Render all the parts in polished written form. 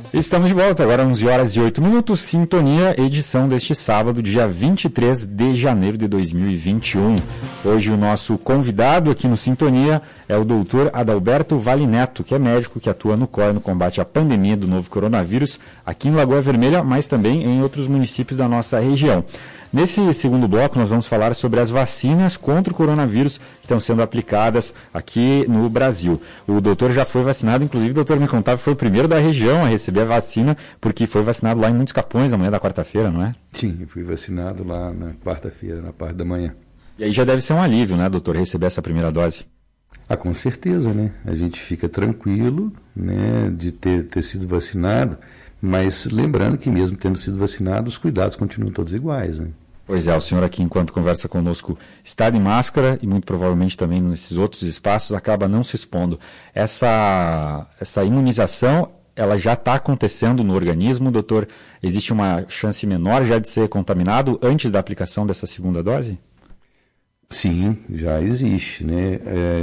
Estamos de volta, agora 11 horas e 8 minutos, Sintonia, edição deste sábado, dia 23 de janeiro de 2021. Hoje o nosso convidado aqui no Sintonia é o doutor Adalberto Vale Neto, que é médico que atua no COR, no combate à pandemia do novo coronavírus, aqui em Lagoa Vermelha, mas também em outros municípios da nossa região. Nesse segundo bloco, nós vamos falar sobre as vacinas contra o coronavírus que estão sendo aplicadas aqui no Brasil. O doutor já foi vacinado, inclusive o doutor me contava que foi o primeiro da região a receber a vacina, porque foi vacinado lá em Muitos Capões, na manhã da quarta-feira, não é? Sim, eu fui vacinado lá na quarta-feira, na parte da manhã. E aí já deve ser um alívio, né, doutor, receber essa primeira dose? Ah, com certeza, né? A gente fica tranquilo, né, de ter sido vacinado, mas lembrando que mesmo tendo sido vacinado, os cuidados continuam todos iguais, né? Pois é, o senhor aqui, enquanto conversa conosco, está de máscara e muito provavelmente também nesses outros espaços acaba não se expondo. Essa imunização, ela já está acontecendo no organismo, doutor? Existe uma chance menor já de ser contaminado antes da aplicação dessa segunda dose? Sim, já existe, né?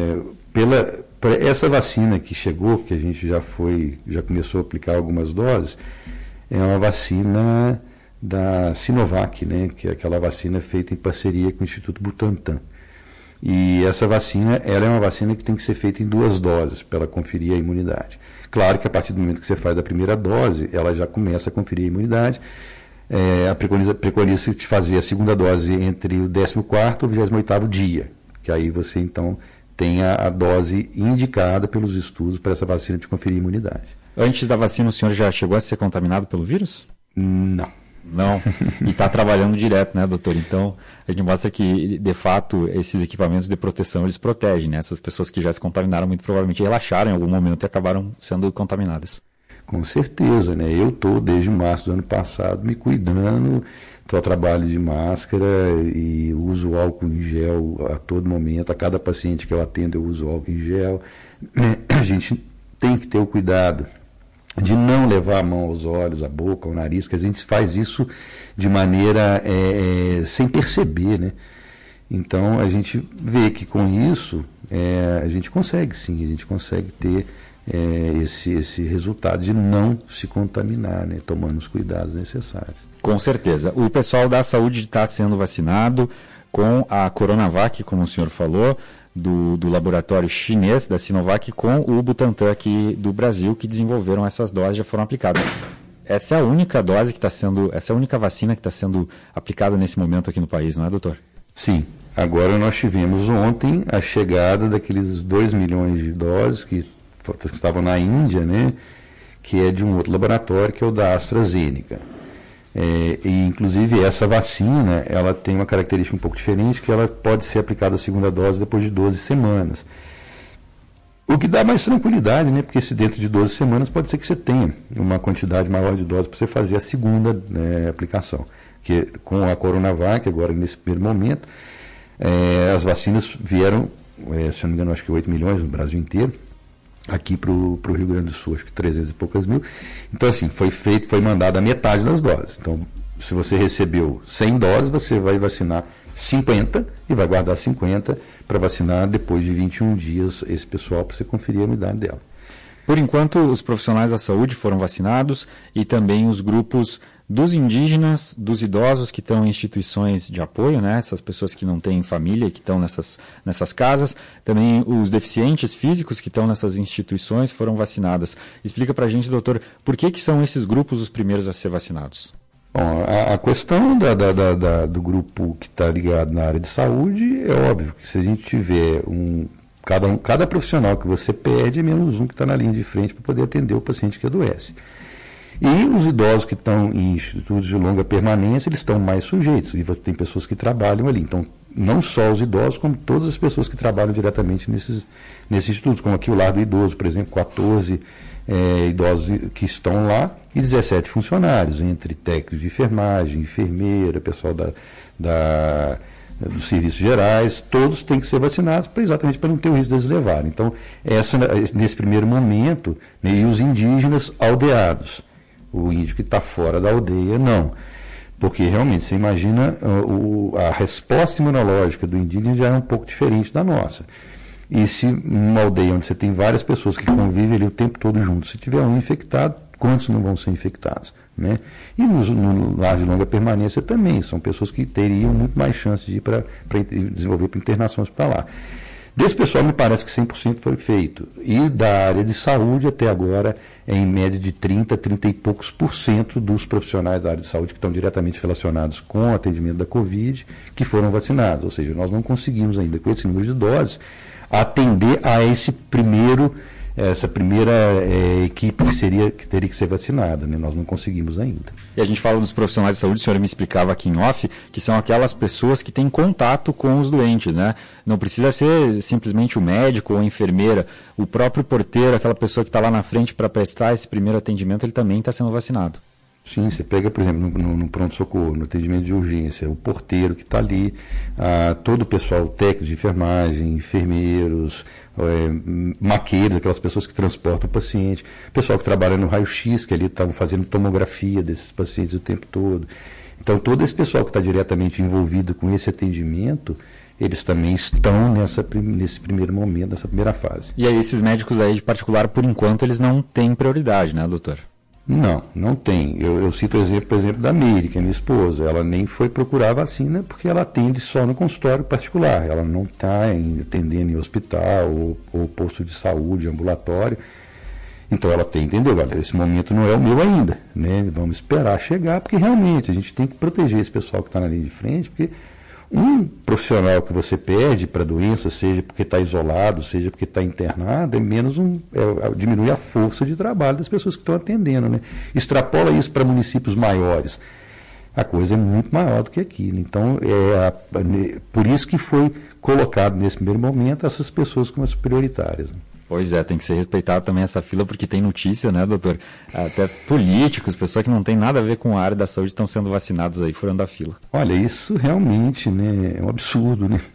Essa vacina que chegou, que a gente já começou a aplicar algumas doses, é uma vacina da Sinovac, né, que é aquela vacina feita em parceria com o Instituto Butantan. E essa vacina, ela é uma vacina que tem que ser feita em 2 doses para ela conferir a imunidade. Claro que a partir do momento que você faz a primeira dose, ela já começa a conferir a imunidade. Preconiza-se fazer a segunda dose entre o 14º e o 28º dia, que aí você então tem a dose indicada pelos estudos para essa vacina de conferir a imunidade. Antes da vacina, o senhor já chegou a ser contaminado pelo vírus? Não. Não, e está trabalhando direto, né, doutor? Então, a gente mostra que, de fato, esses equipamentos de proteção, eles protegem, né? Essas pessoas que já se contaminaram, muito provavelmente relaxaram em algum momento e acabaram sendo contaminadas. Com certeza, né? Eu estou, desde março do ano passado, me cuidando, estou a trabalho de máscara e uso álcool em gel a todo momento. A cada paciente que eu atendo, eu uso álcool em gel. A gente tem que ter o cuidado de não levar a mão aos olhos, à boca, ao nariz, que a gente faz isso de maneira sem perceber, né? Então, a gente vê que com isso, a gente consegue ter esse resultado de não se contaminar, né? Tomando os cuidados necessários. Com certeza. O pessoal da saúde está sendo vacinado com a Coronavac, como o senhor falou, do laboratório chinês, da Sinovac, com o Butantan aqui do Brasil, que desenvolveram essas doses, já foram aplicadas. Essa é a única dose que está sendo, essa é a única vacina que está sendo aplicada nesse momento aqui no país, não é, doutor? Sim. Agora nós tivemos ontem a chegada daqueles 2 milhões de doses que estavam na Índia, né, que é de um outro laboratório, que é o da AstraZeneca. E, inclusive, essa vacina, ela tem uma característica um pouco diferente, que ela pode ser aplicada a segunda dose depois de 12 semanas. O que dá mais tranquilidade, né, porque se dentro de 12 semanas pode ser que você tenha uma quantidade maior de doses para você fazer a segunda, né, aplicação. Que com a Coronavac, agora nesse primeiro momento, as vacinas vieram, se não me engano, acho que 8 milhões no Brasil inteiro, aqui para o Rio Grande do Sul, acho que 300 e poucas mil. Então, assim, foi mandada a metade das doses. Então, se você recebeu 100 doses, você vai vacinar 50 e vai guardar 50 para vacinar depois de 21 dias esse pessoal, para você conferir a imunidade dela. Por enquanto, os profissionais da saúde foram vacinados e também os grupos dos indígenas, dos idosos que estão em instituições de apoio, né? Essas pessoas que não têm família, que estão nessas casas, também os deficientes físicos que estão nessas instituições foram vacinadas. Explica para a gente, doutor, por que são esses grupos os primeiros a ser vacinados? Bom, a questão do grupo que está ligado na área de saúde é óbvio que se a gente tiver cada profissional que você perde é menos um que está na linha de frente para poder atender o paciente que adoece. E os idosos que estão em institutos de longa permanência, eles estão mais sujeitos, e tem pessoas que trabalham ali. Então, não só os idosos, como todas as pessoas que trabalham diretamente nesses institutos, como aqui o Lar do Idoso, por exemplo, 14 idosos que estão lá e 17 funcionários, entre técnicos de enfermagem, enfermeira, pessoal dos serviços gerais, todos têm que ser vacinados exatamente para não ter o risco deles levarem. Então, nesse primeiro momento, né, e os indígenas aldeados. O índio que está fora da aldeia, não. Porque realmente, você imagina, a resposta imunológica do indígena já é um pouco diferente da nossa. E se numa aldeia onde você tem várias pessoas que convivem ali o tempo todo juntos, se tiver um infectado, quantos não vão ser infectados, né? E no lar de longa permanência também, são pessoas que teriam muito mais chance de ir para desenvolver para internação hospitalar. Desse pessoal, me parece que 100% foi feito. E da área de saúde, até agora, é em média de 30 e poucos por cento dos profissionais da área de saúde que estão diretamente relacionados com o atendimento da Covid, que foram vacinados. Ou seja, nós não conseguimos ainda, com esse número de doses, atender a essa primeira equipe que teria que ser vacinada, né? Nós não conseguimos ainda. E a gente fala dos profissionais de saúde, o senhor me explicava aqui em off, que são aquelas pessoas que têm contato com os doentes, né? Não precisa ser simplesmente o médico ou a enfermeira, o próprio porteiro, aquela pessoa que está lá na frente para prestar esse primeiro atendimento, ele também está sendo vacinado. Sim, você pega, por exemplo, no pronto-socorro, no atendimento de urgência, o porteiro que está ali, todo o pessoal técnico de enfermagem, enfermeiros, maqueiros, aquelas pessoas que transportam o paciente, pessoal que trabalha no raio-x, que ali estavam fazendo tomografia desses pacientes o tempo todo. Então, todo esse pessoal que está diretamente envolvido com esse atendimento, eles também estão nesse primeiro momento, nessa primeira fase. E aí, esses médicos aí de particular, por enquanto, eles não têm prioridade, né, doutor? Não tem. Eu cito o exemplo, por exemplo, da Meire, que é minha esposa. Ela nem foi procurar a vacina porque ela atende só no consultório particular. Ela não está atendendo em hospital ou posto de saúde, ambulatório. Então ela entendeu, olha, esse momento não é o meu ainda, né? Vamos esperar chegar, porque realmente a gente tem que proteger esse pessoal que está na linha de frente, porque um profissional que você perde para a doença, seja porque está isolado, seja porque está internado, diminui a força de trabalho das pessoas que estão atendendo, né? Extrapola isso para municípios maiores. A coisa é muito maior do que aqui, né? Então, por isso que foi colocado nesse primeiro momento essas pessoas como as prioritárias, né? Pois é, tem que ser respeitado também essa fila, porque tem notícia, né, doutor? Até políticos, pessoas que não têm nada a ver com a área da saúde estão sendo vacinados aí, furando a fila. Olha, isso realmente, né, é um absurdo, né?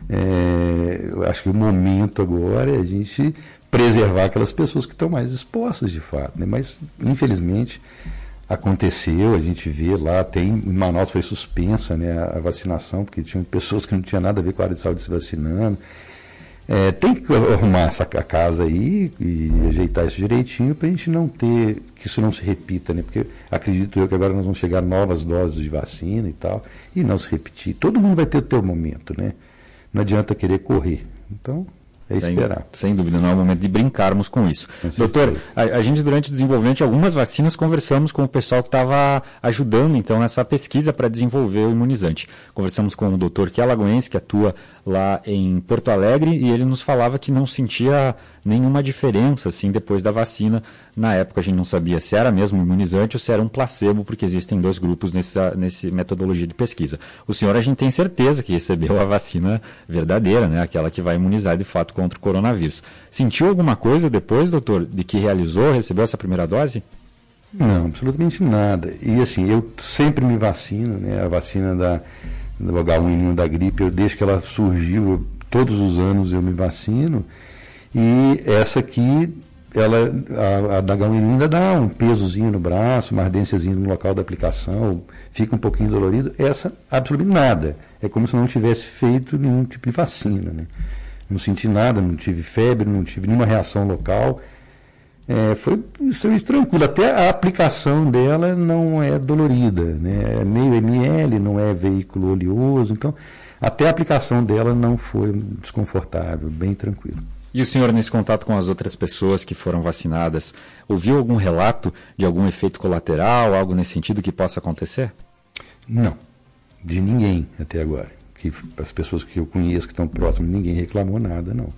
Eu acho que o momento agora é a gente preservar aquelas pessoas que estão mais expostas, de fato, né? Mas, infelizmente, aconteceu, a gente vê lá, em Manaus foi suspensa, né, a vacinação, porque tinham pessoas que não tinham nada a ver com a área de saúde se vacinando. Tem que arrumar essa casa aí e ajeitar isso direitinho para a gente não ter, que isso não se repita, né? Porque acredito eu que agora nós vamos chegar novas doses de vacina e tal, e não se repetir. Todo mundo vai ter o seu momento, né? Não adianta querer correr. Então, esperar. Sem dúvida, não é o momento de brincarmos com isso. Doutor, a gente durante o desenvolvimento de algumas vacinas conversamos com o pessoal que estava ajudando então nessa pesquisa para desenvolver o imunizante. Conversamos com o doutor que é alagoense, que atua lá em Porto Alegre, e ele nos falava que não sentia nenhuma diferença assim depois da vacina. Na época a gente não sabia se era mesmo imunizante ou se era um placebo, porque existem dois grupos nessa metodologia de pesquisa. O senhor, a gente tem certeza que recebeu a vacina verdadeira, né? Aquela que vai imunizar de fato contra o coronavírus. Sentiu alguma coisa depois, doutor, de que recebeu essa primeira dose? Não, absolutamente nada. E assim, eu sempre me vacino, né? A vacina do H1N1 da gripe, desde que ela surgiu, todos os anos eu me vacino. E essa aqui, a da H1N1 ainda dá um pesozinho no braço, uma ardênciazinha no local da aplicação, fica um pouquinho dolorido. Essa, absolutamente nada. É como se não tivesse feito nenhum tipo de vacina, né? Não senti nada, não tive febre, não tive nenhuma reação local. Foi extremamente tranquilo. Até a aplicação dela não é dolorida, né? É meio ml, não é veículo oleoso. Então, até a aplicação dela não foi desconfortável, bem tranquilo. E o senhor, nesse contato com as outras pessoas que foram vacinadas, ouviu algum relato de algum efeito colateral, algo nesse sentido que possa acontecer? Não, de ninguém até agora. As pessoas que eu conheço que estão próximas, ninguém reclamou nada, não.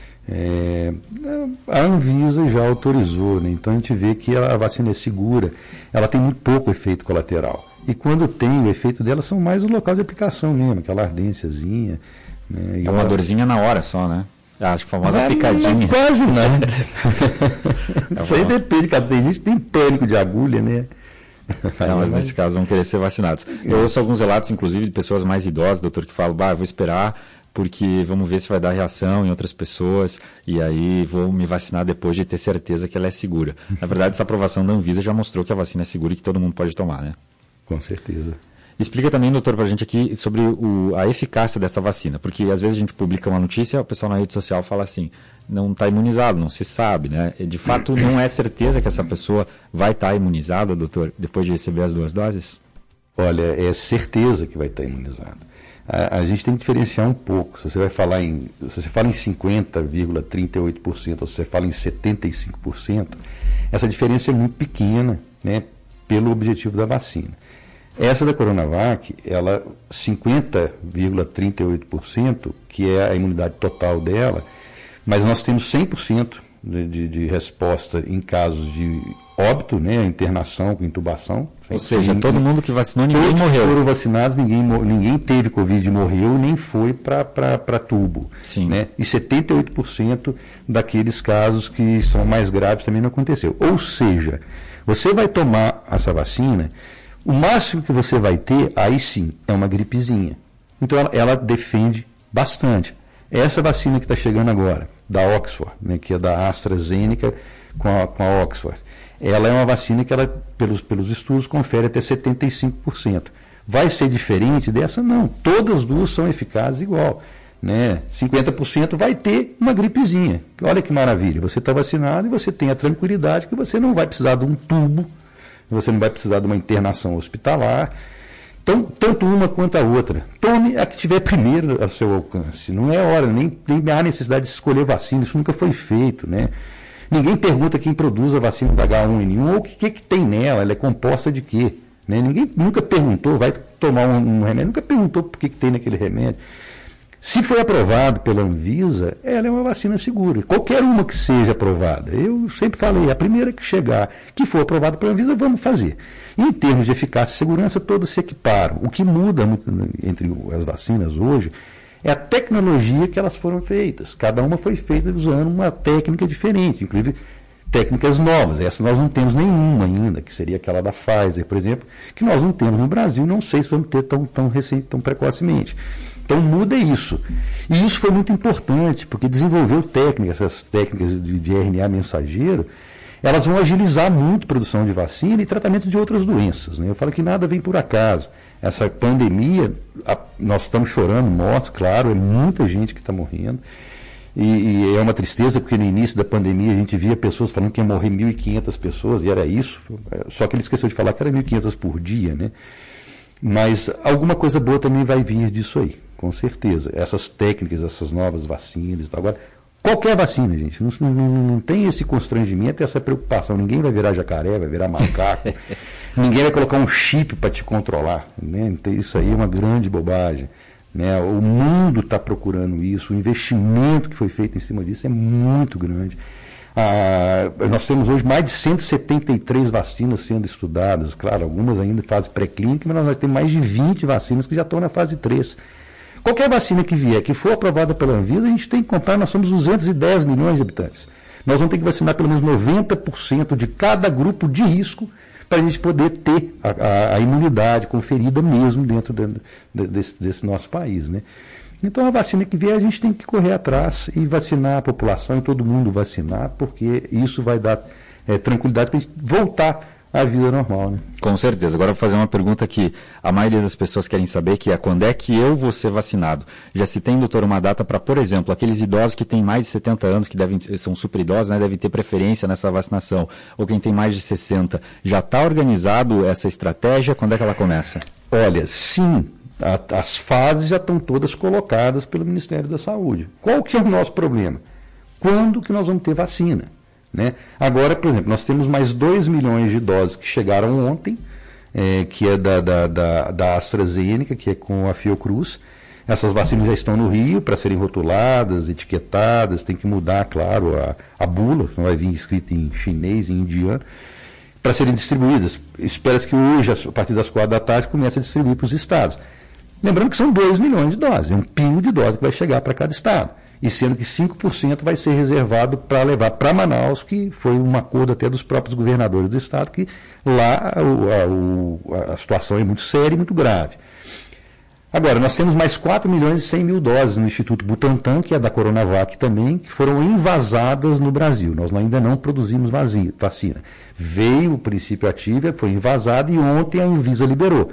A Anvisa já autorizou, né? Então a gente vê que a vacina é segura, ela tem muito pouco efeito colateral. E quando tem, o efeito dela são mais no local de aplicação mesmo, aquela ardênciazinha. Né? É uma dorzinha na hora só, né? A famosa picadinha. Não, quase nada. Isso aí depende, cara. Tem gente que tem pânico de agulha, né? Não, mas nesse caso vão querer ser vacinados. Eu ouço alguns relatos, inclusive, de pessoas mais idosas, doutor, que falam, eu vou esperar porque vamos ver se vai dar reação em outras pessoas e aí vou me vacinar depois de ter certeza que ela é segura. Na verdade, essa aprovação da Anvisa já mostrou que a vacina é segura e que todo mundo pode tomar, né? Com certeza. Explica também, doutor, para a gente aqui sobre a eficácia dessa vacina, porque às vezes a gente publica uma notícia, o pessoal na rede social fala assim, não está imunizado, não se sabe, né? De fato, não é certeza que essa pessoa vai estar imunizada, doutor, depois de receber as 2 doses? Olha, é certeza que vai estar imunizado. A gente tem que diferenciar um pouco. Se você fala em 50,38%, ou se você fala em 75%, essa diferença é muito pequena, né, pelo objetivo da vacina. Essa da Coronavac, 50,38%, que é a imunidade total dela, mas nós temos 100% de resposta em casos de óbito, né, internação com intubação. Ou seja, todo mundo que vacinou, ninguém morreu. Todos foram vacinados, ninguém teve Covid e morreu, nem foi para tubo. Sim. Né? E 78% daqueles casos que são mais graves também não aconteceu. Ou seja, você vai tomar essa vacina, o máximo que você vai ter, aí sim, é uma gripezinha. Então ela defende bastante. Essa vacina que está chegando agora, da Oxford, né, que é da AstraZeneca com a Oxford, ela é uma vacina que ela, pelos estudos, confere até 75%. Vai ser diferente dessa? Não. Todas as duas são eficazes igual. Né? 50% vai ter uma gripezinha. Olha que maravilha. Você está vacinado e você tem a tranquilidade que você não vai precisar de um tubo, você não vai precisar de uma internação hospitalar. Então, tanto uma quanto a outra. Tome a que tiver primeiro ao seu alcance. Não é hora, nem há necessidade de escolher vacina. Isso nunca foi feito, né? Ninguém pergunta quem produz a vacina da H1N1 ou o que tem nela, ela é composta de quê? Né? Ninguém nunca perguntou, vai tomar um remédio, nunca perguntou por que tem naquele remédio. Se foi aprovado pela Anvisa, ela é uma vacina segura. Qualquer uma que seja aprovada. Eu sempre falei, a primeira que chegar, que for aprovada pela Anvisa, vamos fazer. Em termos de eficácia e segurança, todas se equiparam. O que muda muito entre as vacinas hoje é a tecnologia que elas foram feitas. Cada uma foi feita usando uma técnica diferente, inclusive técnicas novas. Essa nós não temos nenhuma ainda, que seria aquela da Pfizer, por exemplo, que nós não temos no Brasil, não sei se vamos ter tão precocemente. Então muda isso. E isso foi muito importante, porque desenvolveu técnicas, essas técnicas de RNA mensageiro, elas vão agilizar muito a produção de vacina e tratamento de outras doenças. Né? Eu falo que nada vem por acaso. Essa pandemia, nós estamos chorando mortos, claro, é muita gente que está morrendo. E é uma tristeza, porque no início da pandemia a gente via pessoas falando que ia morrer 1.500 pessoas, e era isso, só que ele esqueceu de falar que era 1.500 por dia, né? Mas alguma coisa boa também vai vir disso aí, com certeza. Essas técnicas, essas novas vacinas. Agora, qualquer vacina, gente, não tem esse constrangimento, essa preocupação. Ninguém vai virar jacaré, vai virar macaco, ninguém vai colocar um chip para te controlar. Né? Então, isso aí é uma grande bobagem. Né? O mundo está procurando isso, o investimento que foi feito em cima disso é muito grande. Nós temos hoje mais de 173 vacinas sendo estudadas, claro, algumas ainda em fase pré-clínica, mas nós temos mais de 20 vacinas que já estão na fase 3. Qualquer vacina que vier, que for aprovada pela Anvisa, a gente tem que comprar, nós somos 210 milhões de habitantes. Nós vamos ter que vacinar pelo menos 90% de cada grupo de risco para a gente poder ter a imunidade conferida mesmo dentro desse nosso país, né? Então, a vacina que vier, a gente tem que correr atrás e vacinar a população e todo mundo vacinar, porque isso vai dar tranquilidade para a gente voltar à vida normal, né? Com certeza. Agora eu vou fazer uma pergunta que a maioria das pessoas querem saber, que é quando é que eu vou ser vacinado? Já se tem, doutor, uma data para, por exemplo, aqueles idosos que têm mais de 70 anos, que são super idosos, né, devem ter preferência nessa vacinação, ou quem tem mais de 60, já está organizado essa estratégia? Quando é que ela começa? Olha, sim. As fases já estão todas colocadas pelo Ministério da Saúde. Qual que é o nosso problema? Quando que nós vamos ter vacina? Né? Agora, por exemplo, nós temos mais 2 milhões de doses que chegaram ontem, que é da AstraZeneca, que é com a Fiocruz. Essas vacinas já estão no Rio para serem rotuladas, etiquetadas, tem que mudar, claro, a bula, não vai vir escrito em chinês, em indiano, para serem distribuídas. Espera-se que hoje, a partir das 4 da tarde, comece a distribuir para os estados. Lembrando que são 2 milhões de doses, é um pingo de doses que vai chegar para cada estado. E sendo que 5% vai ser reservado para levar para Manaus, que foi um acordo até dos próprios governadores do estado, que lá a situação é muito séria e muito grave. Agora, nós temos mais 4 milhões e 100 mil doses no Instituto Butantan, que é da Coronavac também, que foram envasadas no Brasil. Nós ainda não produzimos vacina. Veio o princípio ativo, foi envasado e ontem a Anvisa liberou.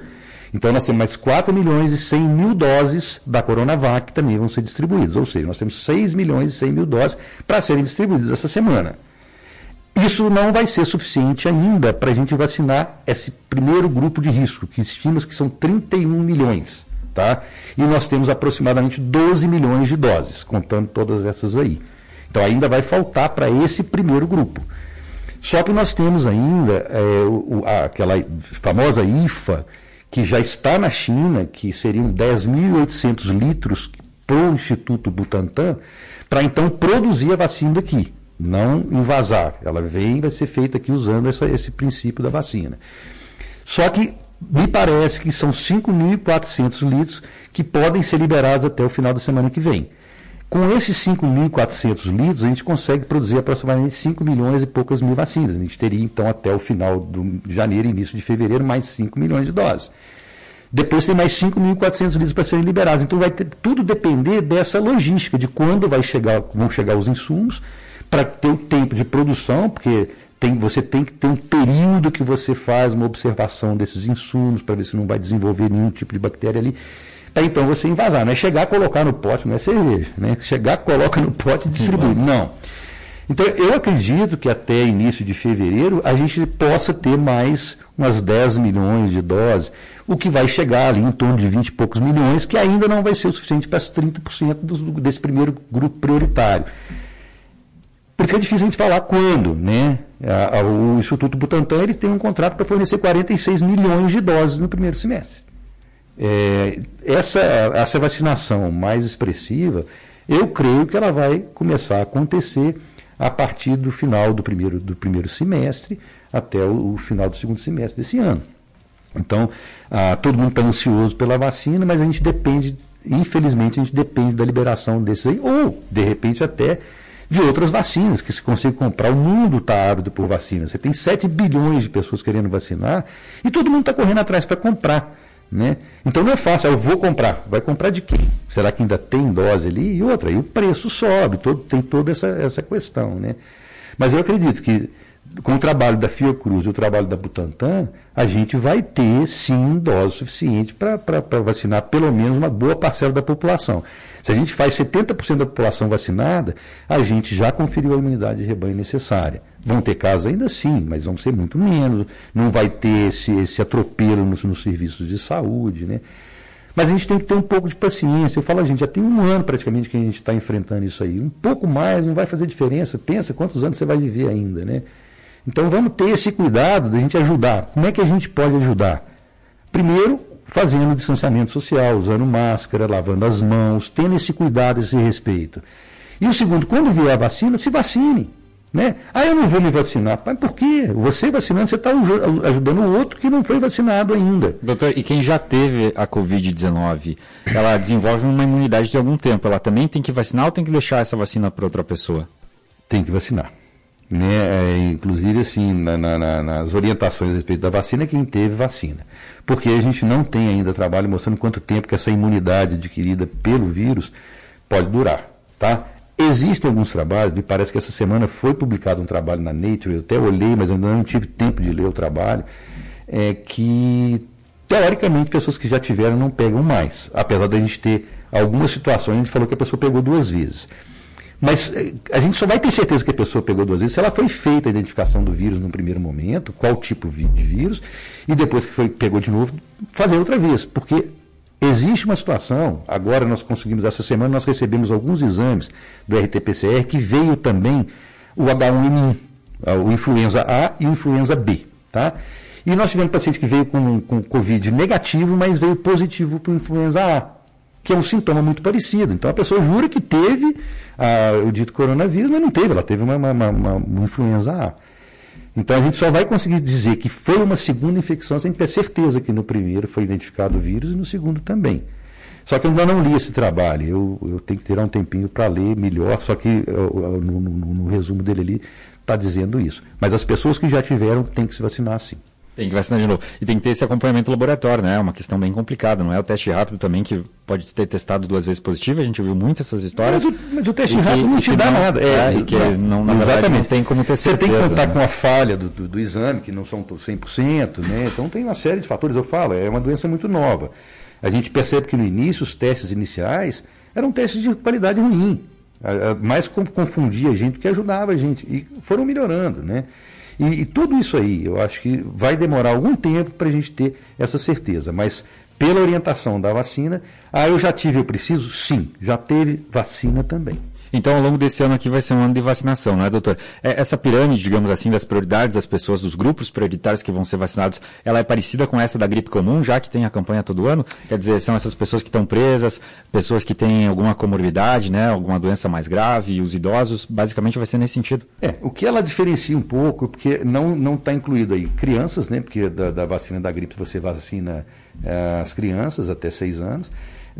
Então nós temos mais 4 milhões e 100 mil doses da Coronavac que também vão ser distribuídas. Ou seja, nós temos 6 milhões e 100 mil doses para serem distribuídas essa semana. Isso não vai ser suficiente ainda para a gente vacinar esse primeiro grupo de risco, que estimamos que são 31 milhões. Tá? E nós temos aproximadamente 12 milhões de doses, contando todas essas aí. Então ainda vai faltar para esse primeiro grupo. Só que nós temos ainda aquela famosa IFA, que já está na China, que seriam 10.800 litros para o Instituto Butantan, para então produzir a vacina aqui, não invasar. Ela vai ser feita aqui usando esse princípio da vacina. Só que me parece que são 5.400 litros que podem ser liberados até o final da semana que vem. Com esses 5.400 litros, a gente consegue produzir aproximadamente 5 milhões e poucas mil vacinas. A gente teria, então, até o final de janeiro, início de fevereiro, mais 5 milhões de doses. Depois tem mais 5.400 litros para serem liberados. Então, vai tudo depender dessa logística, de quando vão chegar os insumos, para ter o tempo de produção, porque você tem que ter um período que você faz uma observação desses insumos, para ver se não vai desenvolver nenhum tipo de bactéria ali. Para então você invasar. Não é chegar, colocar no pote, não é cerveja. Né? Chegar, coloca no pote e distribui. Não. Então, eu acredito que até início de fevereiro a gente possa ter mais umas 10 milhões de doses, o que vai chegar ali em torno de 20 e poucos milhões, que ainda não vai ser o suficiente para os 30% desse primeiro grupo prioritário. Por isso que é difícil a gente falar quando, né? O Instituto Butantan ele tem um contrato para fornecer 46 milhões de doses no primeiro semestre. Essa vacinação mais expressiva, eu creio que ela vai começar a acontecer a partir do final do primeiro semestre até o final do segundo semestre desse ano. Então, todo mundo está ansioso pela vacina, mas a gente depende, infelizmente, da liberação desses aí, ou, de repente, até de outras vacinas que se consegue comprar. O mundo está ávido por vacinas. Você tem 7 bilhões de pessoas querendo vacinar e todo mundo está correndo atrás para comprar. Né? Então não é fácil, eu vou comprar. Vai comprar de quem? Será que ainda tem dose ali? E outra, e o preço sobe, tem toda essa questão. Né? Mas eu acredito que com o trabalho da Fiocruz e o trabalho da Butantan, a gente vai ter, sim, dose suficiente para vacinar pelo menos uma boa parcela da população. Se a gente faz 70% da população vacinada, a gente já conferiu a imunidade de rebanho necessária. Vão ter casos ainda sim, mas vão ser muito menos. Não vai ter esse atropelo nos serviços de saúde. Né? Mas a gente tem que ter um pouco de paciência. Eu falo, gente, já tem um ano praticamente que a gente está enfrentando isso aí. Um pouco mais não vai fazer diferença. Pensa quantos anos você vai viver ainda. Né? Então vamos ter esse cuidado de a gente ajudar. Como é que a gente pode ajudar? Primeiro, fazendo distanciamento social, usando máscara, lavando as mãos, tendo esse cuidado, esse respeito. E o segundo, quando vier a vacina, se vacine. Né? Eu não vou me vacinar. Mas por quê? Você vacinando, você está ajudando o outro que não foi vacinado ainda. Doutor, e quem já teve a Covid-19, ela desenvolve uma imunidade de algum tempo. Ela também tem que vacinar ou tem que deixar essa vacina para outra pessoa? Tem que vacinar. Né? Inclusive, assim, nas orientações a respeito da vacina, quem teve vacina. Porque a gente não tem ainda trabalho mostrando quanto tempo que essa imunidade adquirida pelo vírus pode durar. Tá? Existem alguns trabalhos, me parece que essa semana foi publicado um trabalho na Nature, eu até olhei, mas ainda não tive tempo de ler o trabalho, que, teoricamente, pessoas que já tiveram não pegam mais. Apesar de a gente ter algumas situações, a gente falou que a pessoa pegou 2 vezes. Mas a gente só vai ter certeza que a pessoa pegou 2 vezes se ela foi feita a identificação do vírus no primeiro momento, qual tipo de vírus, e depois que pegou de novo, fazer outra vez. Porque existe uma situação, agora nós conseguimos, essa semana nós recebemos alguns exames do RT-PCR que veio também o H1N1, o influenza A e o influenza B. Tá? E nós tivemos paciente que veio com Covid negativo, mas veio positivo para o influenza A, que é um sintoma muito parecido. Então a pessoa jura que teve o dito coronavírus, mas não teve, ela teve uma influenza A. Então a gente só vai conseguir dizer que foi uma segunda infecção se a gente tiver certeza que no primeiro foi identificado o vírus e no segundo também. Só que eu ainda não li esse trabalho, eu tenho que tirar um tempinho para ler melhor, só que no resumo dele ali está dizendo isso. Mas as pessoas que já tiveram têm que se vacinar sim. Tem que vacinar de novo. E tem que ter esse acompanhamento laboratório, né? É uma questão bem complicada, não é o teste rápido também que pode ter testado 2 vezes positivo, a gente ouviu muito essas histórias. Mas o teste rápido não te dá nada. Na verdade, não tem como ter certeza. Você tem que contar com a falha do exame, que não são 100%, né? Então tem uma série de fatores, eu falo, é uma doença muito nova. A gente percebe que no início, os testes iniciais eram testes de qualidade ruim. Mais confundia a gente do que ajudava a gente. E foram melhorando, né? E tudo isso aí, eu acho que vai demorar algum tempo para a gente ter essa certeza. Mas pela orientação da vacina, eu já tive, eu preciso? Sim, já teve vacina também. Então, ao longo desse ano aqui vai ser um ano de vacinação, não é, doutor? Essa pirâmide, digamos assim, das prioridades das pessoas, dos grupos prioritários que vão ser vacinados, ela é parecida com essa da gripe comum, já que tem a campanha todo ano? Quer dizer, são essas pessoas que estão presas, pessoas que têm alguma comorbidade, né, alguma doença mais grave, e os idosos, basicamente vai ser nesse sentido? O que ela diferencia um pouco, porque não está incluído aí crianças, né, porque da vacina da gripe você vacina as crianças até 6 anos,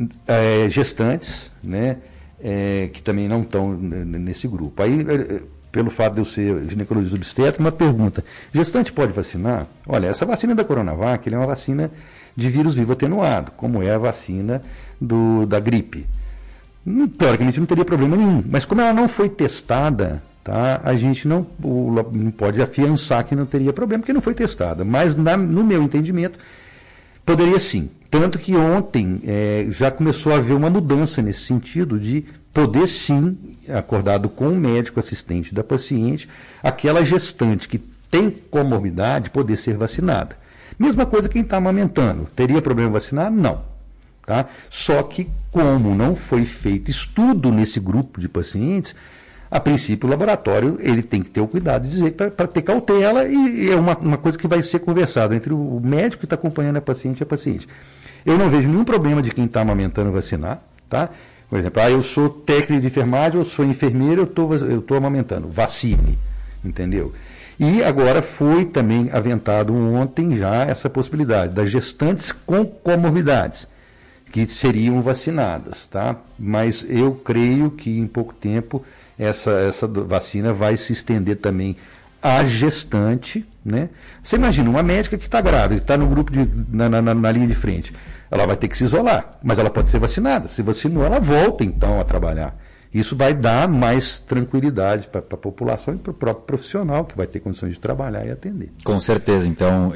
gestantes, né, que também não estão nesse grupo. Aí, pelo fato de eu ser ginecologista obstétrico, uma pergunta: gestante pode vacinar? Olha, essa vacina da Coronavac é uma vacina de vírus vivo atenuado, como é a vacina da gripe. Teoricamente não teria problema nenhum, mas como ela não foi testada, tá, a gente não pode afiançar que não teria problema, porque não foi testada. Mas, no meu entendimento, poderia sim. Tanto que ontem já começou a haver uma mudança nesse sentido de poder sim, acordado com o médico assistente da paciente, aquela gestante que tem comorbidade poder ser vacinada. Mesma coisa quem está amamentando. Teria problema vacinar? Não. Tá? Só que como não foi feito estudo nesse grupo de pacientes, a princípio o laboratório ele tem que ter o cuidado de dizer para ter cautela, e é uma coisa que vai ser conversada entre o médico que está acompanhando a paciente e a paciente. Eu não vejo nenhum problema de quem está amamentando vacinar, tá? Por exemplo, eu sou técnico de enfermagem, eu sou enfermeiro, eu estou amamentando, vacine, entendeu? E agora foi também aventado ontem já essa possibilidade das gestantes com comorbidades, que seriam vacinadas, tá? Mas eu creio que em pouco tempo essa vacina vai se estender também à gestante, né? Você imagina uma médica que está grávida, que está no grupo na linha de frente, ela vai ter que se isolar, mas ela pode ser vacinada. Se vacinou, ela volta então a trabalhar. Isso vai dar mais tranquilidade para a população e para o próprio profissional, que vai ter condições de trabalhar e atender. Com certeza. Então,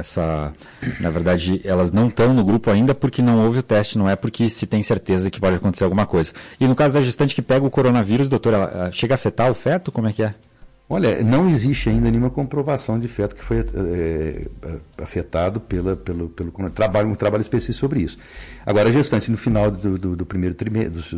na verdade, elas não estão no grupo ainda porque não houve o teste, não é porque se tem certeza que pode acontecer alguma coisa. E no caso da gestante que pega o coronavírus, doutor, ela chega a afetar o feto? Como é que é? Olha, não existe ainda nenhuma comprovação de feto que foi afetado pelo um trabalho específico sobre isso. Agora, a gestante, no final do primeiro trimestre,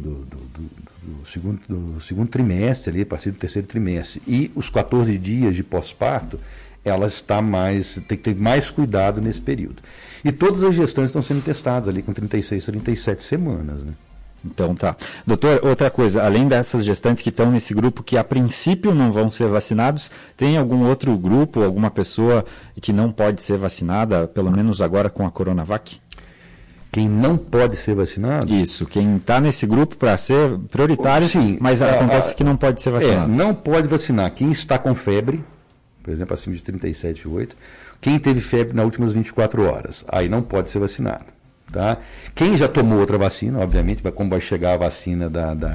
do segundo trimestre, ali, a partir do terceiro trimestre, e os 14 dias de pós-parto, ela tem que ter mais cuidado nesse período. E todas as gestantes estão sendo testadas ali com 36, 37 semanas, né? Então tá. Doutor, outra coisa, além dessas gestantes que estão nesse grupo que a princípio não vão ser vacinados, tem algum outro grupo, alguma pessoa que não pode ser vacinada, pelo menos agora com a Coronavac? Quem não pode ser vacinado? Isso, quem está nesse grupo para ser prioritário, sim, mas acontece que não pode ser vacinado. Não pode vacinar quem está com febre, por exemplo, acima de 37,8, quem teve febre nas últimas 24 horas, aí não pode ser vacinado. Tá? Quem já tomou outra vacina, obviamente, como vai chegar a vacina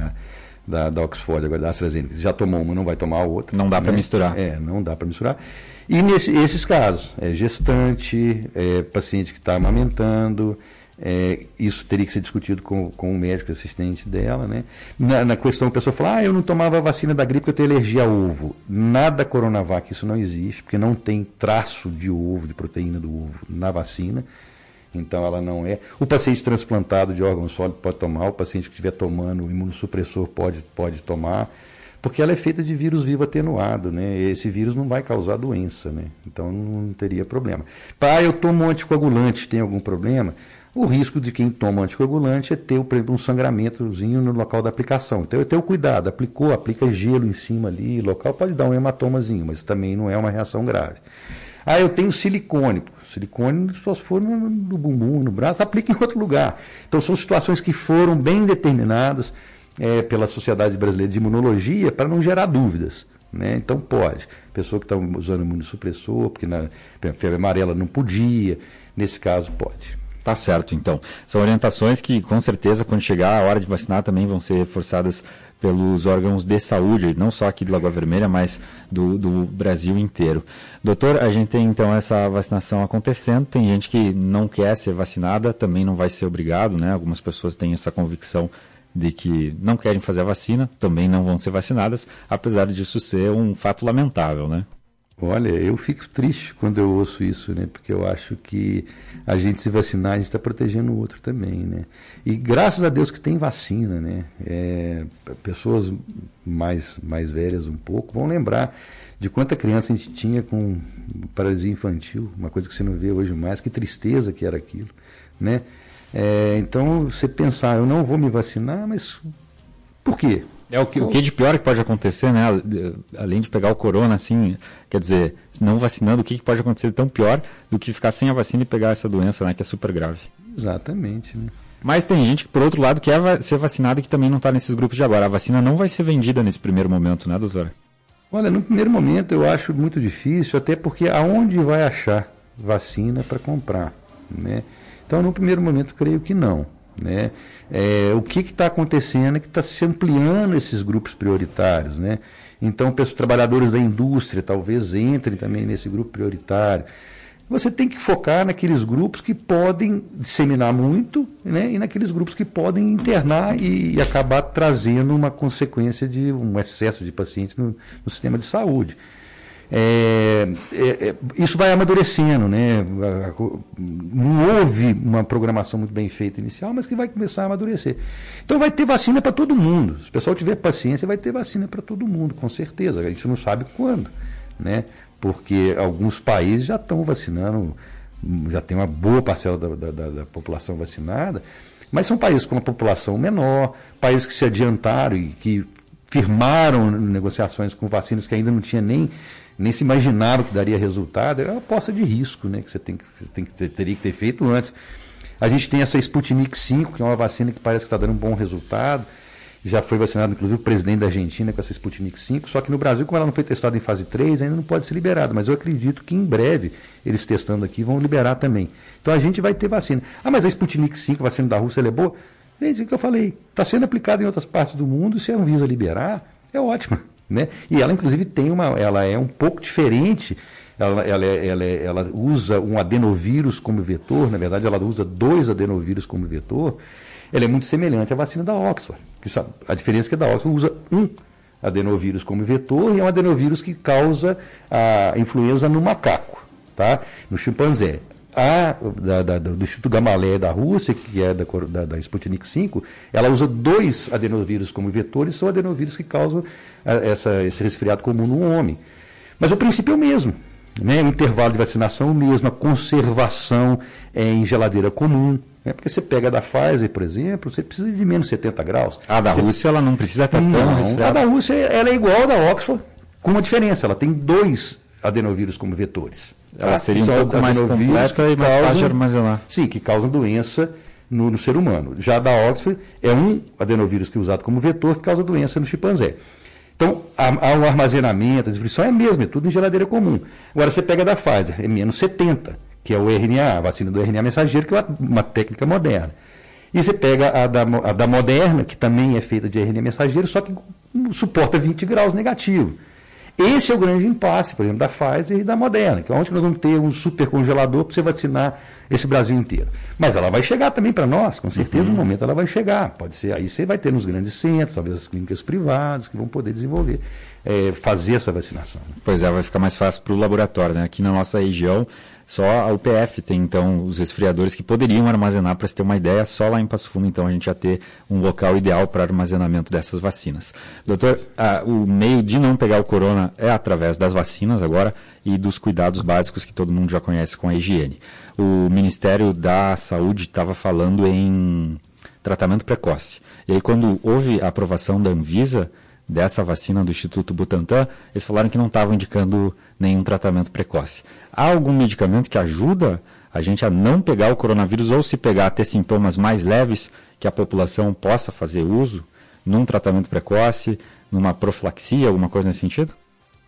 da Oxford, agora da AstraZeneca, já tomou uma, não vai tomar a outra. Não dá para misturar. Não dá para misturar. E esses casos, gestante, paciente que está amamentando, isso teria que ser discutido com o médico assistente dela, né? Na questão, a pessoa fala, eu não tomava a vacina da gripe porque eu tenho alergia a ovo. Nada Coronavac, isso não existe, porque não tem traço de ovo, de proteína do ovo na vacina. Então ela não é. O paciente transplantado de órgão sólido pode tomar, o paciente que estiver tomando o imunossupressor pode tomar, porque ela é feita de vírus vivo atenuado, né? Esse vírus não vai causar doença, né? Então não teria problema. Eu tomo anticoagulante, tem algum problema? O risco de quem toma anticoagulante é ter, por exemplo, um sangramentozinho no local da aplicação. Então eu tenho cuidado, aplica gelo em cima ali, local pode dar um hematomazinho, mas também não é uma reação grave. Eu tenho silicone. Silicone só se for no bumbum, no braço, aplica em outro lugar. Então são situações que foram bem determinadas pela Sociedade Brasileira de Imunologia para não gerar dúvidas. né? Então pode. Pessoa que está usando imunossupressor, porque na febre amarela não podia, nesse caso pode. Tá certo, então. São orientações que, com certeza, quando chegar a hora de vacinar, também vão ser reforçadas pelos órgãos de saúde, não só aqui de Lagoa Vermelha, mas do Brasil inteiro. Doutor, a gente tem, então, essa vacinação acontecendo. Tem gente que não quer ser vacinada, também não vai ser obrigado, né? Algumas pessoas têm essa convicção de que não querem fazer a vacina, também não vão ser vacinadas, apesar disso ser um fato lamentável, né? Olha, eu fico triste quando eu ouço isso, né? Porque eu acho que a gente se vacinar, a gente está protegendo o outro também, né? E graças a Deus que tem vacina, né? Pessoas mais velhas um pouco vão lembrar de quanta criança a gente tinha com paralisia infantil, uma coisa que você não vê hoje mais, que tristeza que era aquilo, né? Então, você pensar, eu não vou me vacinar, mas por quê? O que de pior que pode acontecer, né? Além de pegar o corona, assim, quer dizer, não vacinando, o que pode acontecer de tão pior do que ficar sem a vacina e pegar essa doença, né? Que é super grave. Exatamente, né? Mas tem gente que, por outro lado, quer ser vacinado e que também não está nesses grupos de agora. A vacina não vai ser vendida nesse primeiro momento, né, doutora? Olha, no primeiro momento eu acho muito difícil, até porque aonde vai achar vacina para comprar, né? Então, no primeiro momento, creio que não. Né? O que está acontecendo é que está se ampliando esses grupos prioritários, né? Então, trabalhadores da indústria talvez entrem também nesse grupo prioritário. Você tem que focar naqueles grupos que podem disseminar muito, né? E naqueles grupos que podem internar e acabar trazendo uma consequência de um excesso de pacientes no sistema de saúde. Isso vai amadurecendo, né? Não houve uma programação muito bem feita inicial, mas que vai começar a amadurecer. Então vai ter vacina para todo mundo. Se o pessoal tiver paciência, vai ter vacina para todo mundo, com certeza. A gente não sabe quando, né? Porque alguns países já estão vacinando, já tem uma boa parcela da população vacinada, mas são países com uma população menor, países que se adiantaram e que firmaram negociações com vacinas que ainda não tinha nem se imaginaram que daria resultado. É uma aposta de risco, né, que teria que ter feito antes. A gente tem essa Sputnik V, que é uma vacina que parece que está dando um bom resultado. Já foi vacinado, inclusive, o presidente da Argentina com essa Sputnik V, só que no Brasil, como ela não foi testada em fase 3, ainda não pode ser liberada. Mas eu acredito que em breve, eles testando aqui, vão liberar também. Então a gente vai ter vacina. Ah, mas a Sputnik V, a vacina da Rússia, ela é boa? Gente, é o que eu falei. Está sendo aplicada em outras partes do mundo, e se a Anvisa liberar, é ótimo. Né? E ela, inclusive, ela é um pouco diferente, ela usa um adenovírus como vetor, na verdade ela usa 2 adenovírus como vetor, ela é muito semelhante à vacina da Oxford, a diferença é que a da Oxford usa um adenovírus como vetor, e é um adenovírus que causa a influenza no macaco, tá? No chimpanzé. Do Instituto Gamaleya da Rússia, que é da Sputnik V, ela usa 2 adenovírus como vetores, são adenovírus que causam esse resfriado comum no homem. Mas o princípio é o mesmo, né? O intervalo de vacinação é o mesmo, a conservação em geladeira comum, né? Porque você pega a da Pfizer, por exemplo, você precisa de menos 70 graus. A da Rússia ela não precisa estar tão resfriada. A da Rússia ela é igual a da Oxford, com uma diferença, ela tem 2 adenovírus como vetores. Ela seria um pouco mais completa e mais fácil de armazenar. Sim, que causam doença no ser humano. Já da Oxford é um adenovírus que é usado como vetor que causa doença no chimpanzé. Então, o armazenamento, a distribuição é a mesma, é tudo em geladeira comum. Agora, você pega a da Pfizer, é menos 70, que é o RNA, a vacina do RNA mensageiro, que é uma técnica moderna. E você pega a da Moderna, que também é feita de RNA mensageiro, só que suporta 20 graus negativo. Esse é o grande impasse, por exemplo, da Pfizer e da Moderna, que é onde nós vamos ter um supercongelador para você vacinar esse Brasil inteiro. Mas ela vai chegar também para nós, com certeza, no momento ela vai chegar. Pode ser, aí você vai ter nos grandes centros, talvez as clínicas privadas, que vão poder desenvolver, fazer essa vacinação. Pois é, vai ficar mais fácil para o laboratório, né? Aqui na nossa região, só a UPF tem, então, os resfriadores que poderiam armazenar, para se ter uma ideia, só lá em Passo Fundo, então, a gente já ter um local ideal para armazenamento dessas vacinas. Doutor, o meio de não pegar o corona é através das vacinas agora e dos cuidados básicos que todo mundo já conhece com a higiene. O Ministério da Saúde estava falando em tratamento precoce. E aí, quando houve a aprovação da Anvisa dessa vacina do Instituto Butantan, eles falaram que não estavam indicando nenhum tratamento precoce. Há algum medicamento que ajuda a gente a não pegar o coronavírus ou, se pegar, a ter sintomas mais leves que a população possa fazer uso num tratamento precoce, numa profilaxia, alguma coisa nesse sentido?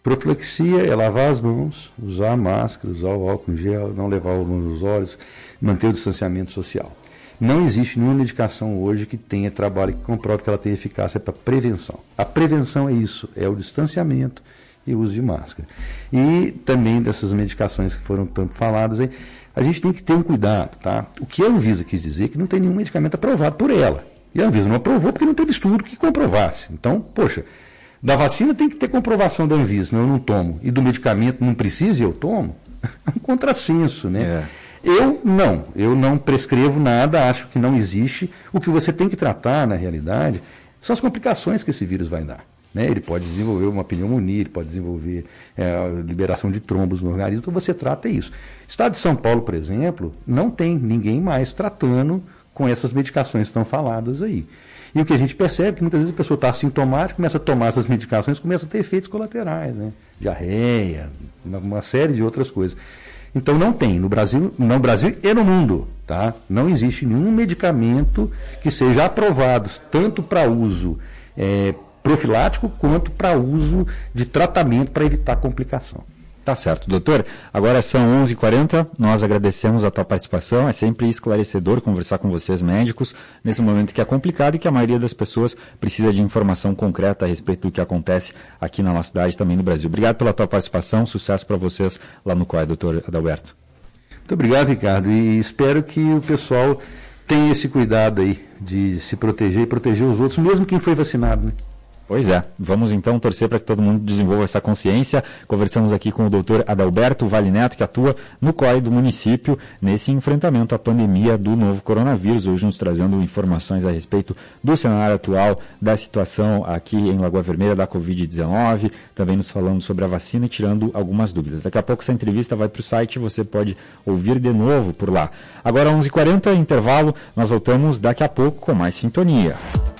Profilaxia é lavar as mãos, usar a máscara, usar o álcool em gel, não levar o mão nos olhos, manter o distanciamento social. Não existe nenhuma medicação hoje que tenha trabalho que comprove que ela tenha eficácia para prevenção. A prevenção é isso, é o distanciamento e o uso de máscara. E também dessas medicações que foram tanto faladas aí, a gente tem que ter um cuidado, tá? O que a Anvisa quis dizer é que não tem nenhum medicamento aprovado por ela. E a Anvisa não aprovou porque não teve estudo que comprovasse. Então, poxa, da vacina tem que ter comprovação da Anvisa, senão eu não tomo. E do medicamento não precisa e eu tomo? É um contrassenso, né? Eu não prescrevo nada, acho que não existe. O que você tem que tratar, na realidade, são as complicações que esse vírus vai dar. Né? Ele pode desenvolver uma pneumonia, ele pode desenvolver liberação de trombos no organismo, então você trata isso. Estado de São Paulo, por exemplo, não tem ninguém mais tratando com essas medicações que estão faladas aí. E o que a gente percebe é que muitas vezes a pessoa está assintomática, começa a tomar essas medicações, começa a ter efeitos colaterais, né? Diarreia, uma série de outras coisas. Então não tem, no Brasil e no mundo, tá? Não existe nenhum medicamento que seja aprovado tanto para uso profilático quanto para uso de tratamento para evitar complicação. Tá certo, doutor. Agora são 11h40, nós agradecemos a tua participação, é sempre esclarecedor conversar com vocês médicos, nesse momento que é complicado e que a maioria das pessoas precisa de informação concreta a respeito do que acontece aqui na nossa cidade e também no Brasil. Obrigado pela tua participação, sucesso para vocês lá no COE, doutor Adalberto. Muito obrigado, Ricardo, e espero que o pessoal tenha esse cuidado aí de se proteger e proteger os outros, mesmo quem foi vacinado, né? Pois é, vamos então torcer para que todo mundo desenvolva essa consciência. Conversamos aqui com o doutor Adalberto Vale Neto, que atua no COE do município nesse enfrentamento à pandemia do novo coronavírus, hoje nos trazendo informações a respeito do cenário atual, da situação aqui em Lagoa Vermelha da Covid-19, também nos falando sobre a vacina e tirando algumas dúvidas. Daqui a pouco essa entrevista vai para o site, você pode ouvir de novo por lá. Agora 11h40, intervalo, nós voltamos daqui a pouco com mais sintonia.